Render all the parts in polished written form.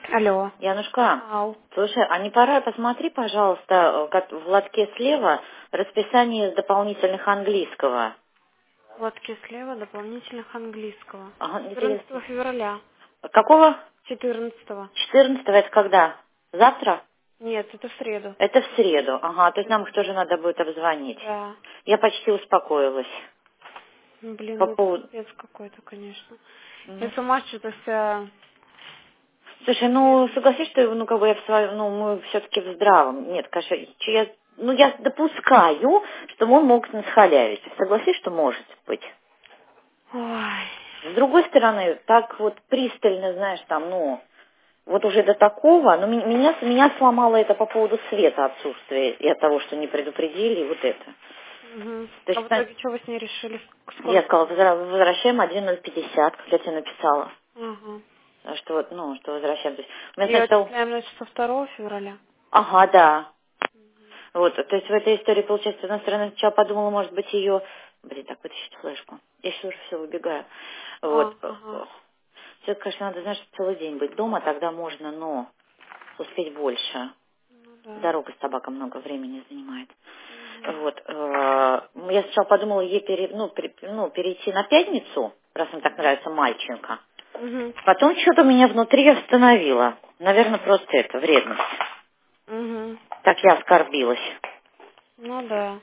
Алло. Янушка, Ау. слушай, а не пора, посмотри, пожалуйста, как в лотке слева расписание из дополнительных английского. В лотке слева дополнительных английского. Ага, 14 интересно. февраля. Какого? 14. 14 это когда? Завтра? Нет, это в среду. Это в среду. Ага, то есть нам их тоже надо будет обзвонить. Да. Я почти успокоилась. Ну, блин, По ну это поводу... пипец какой-то, конечно. Я Ну, сама что-то вся... слушай, ну согласись, что ну как бы я в своем, ну мы все-таки в здравом. Нет, конечно, я допускаю, что он мог насхалявить. Согласись, что может быть. Ой. С другой стороны, так вот пристально, знаешь, там, ну, вот уже до такого, но меня сломало это по поводу света отсутствия и от того, что не предупредили, и вот это. Угу. То А есть, в итоге что вы с ней решили? я Сколько? сказала, возвращаем 1.050, как я тебе написала. Ага. Что вот, ну, что возвращаем. То есть, у меня И сначала... отчисляем, значит, со 2 февраля. Ага, да. Вот, то есть в этой истории, получается, с одной стороны, сначала подумала, может быть, ее... Блин, так, вытащить флешку. Я сейчас уже все выбегаю. Вот. Ага. Все, конечно, надо, знаешь, целый день быть дома, тогда можно, но успеть больше. Ну да. Дорога с собакой много времени занимает. Угу. Вот. Я сначала подумала ей перейти на пятницу, раз мне так нравится мальчинка. Угу. Потом что-то меня внутри остановило. Наверное, просто это, вредность. Угу. Так я оскорбилась. Ну да.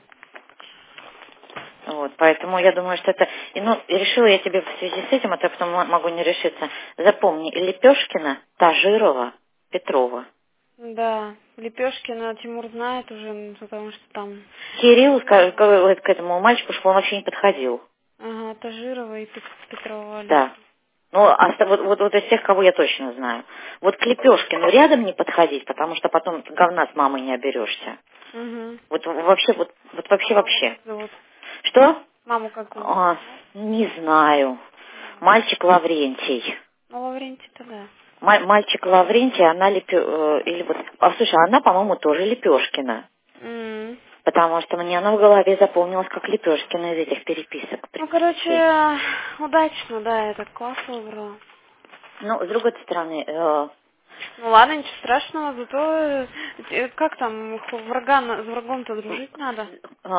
Вот, поэтому я думаю, что это... и решила я тебе в связи с этим, а то потом могу не решиться. Запомни, Лепешкина, Тажирова, Петрова. Да, Лепешкина Тимур знает уже, потому что там... Кирилл к этому мальчику, что он вообще не подходил. Ага, Тажирова и Петрова Да. Олеся. Ну, вот из тех, кого я точно знаю. Вот к Лепешкину рядом не подходить, потому что потом говна с мамой не оберешься. Угу. Вот вообще, вот вообще, Маму вообще. как зовут? Что? Маму как зовут? Не знаешь? Не знаю. Мальчик Лаврентий. Ну, Лаврентий-то да. Мальчик Лаврентий, она или вот... А слушай, она, по-моему, тоже Лепешкина. М. Потому что мне она в голове запомнилась как Лепешкина из этих переписок. Ну, короче, удачно, да, этот класс выбрала. Ну, с другой стороны, Ну ладно, ничего страшного, зато как там, с врагом-то дружить надо.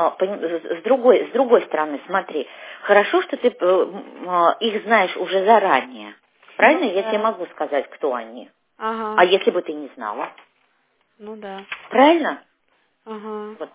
с другой стороны, смотри, хорошо, что ты их знаешь уже заранее. Правильно? Ну Я тебе да. могу сказать, кто они. А Ага. если бы ты не знала? Ну да. Правильно? Ага. Вот.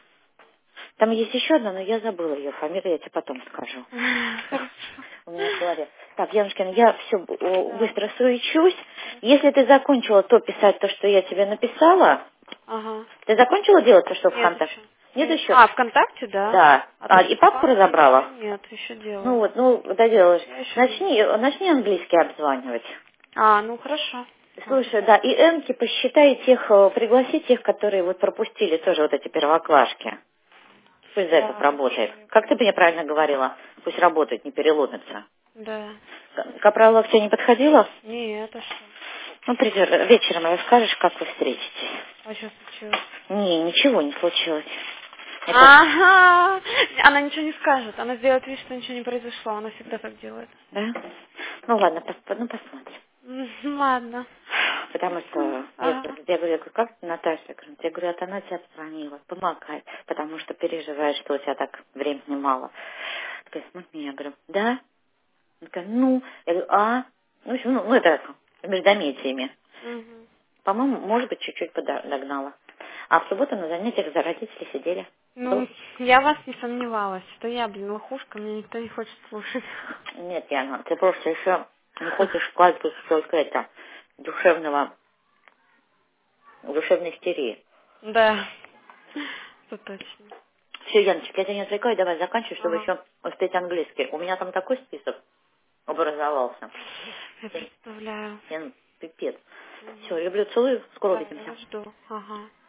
Там есть еще одна, но я забыла ее фамилию, я тебе потом скажу. Хорошо. У меня в голове. Так, Янушкин, я все Да. быстро суечусь. Хорошо. Если ты закончила писать то, что я тебе написала, Ага. ты закончила делать то, что в Нет ВКонтакте? еще. Нет Нет. еще? А, ВКонтакте, да. Да. А то, И что папку факс еще разобрала? нет, еще Ну делаю. вот, ну, доделаешь. Я еще делаю. Начни английский обзванивать. А, ну хорошо. Слушай, Ага. да, и Энки посчитай пригласи тех, которые вот пропустили тоже вот эти первоклашки. Пусть за это Да, работает. хорошо, я Как ты поняла. мне правильно говорила? Пусть работает, не переломится. Да. Капралова к тебе не подходила? Нет, а что? Ну, вечером расскажешь, как вы встретитесь. А что случилось? Не, ничего не случилось. Мне кажется, Ага. Она ничего не скажет. Она сделает вид, что ничего не произошло. Она всегда так делает. да? Ну ладно, посмотрим. Ладно. Потому что Ага. я говорю, как ты, Наташа? Я говорю, вот она тебя позвонила, помогай, потому что переживает, что у тебя так времени мало. Такая, смотри, я говорю, да? Она такая, ну, я говорю, ну, в общем, ну это междометиями. Мгм. По-моему, может быть, чуть-чуть догнала. А в субботу на занятиях за родители сидели. Ну, я в вас не сомневалась, что я, блин, лохушка, мне никто не хочет слушать. Нет, Яна, ты просто еще не хочешь вкладывать только это, душевной истерии. Да, это точно. Все, Яночка, я тебя не отвлекаю, давай заканчивай, чтобы Ага. еще успеть английский. У меня там такой список образовался. Я представляю. Ян, пипец. Все, Мгм. люблю, целую, скоро Да, я увидимся. вас жду. Ага.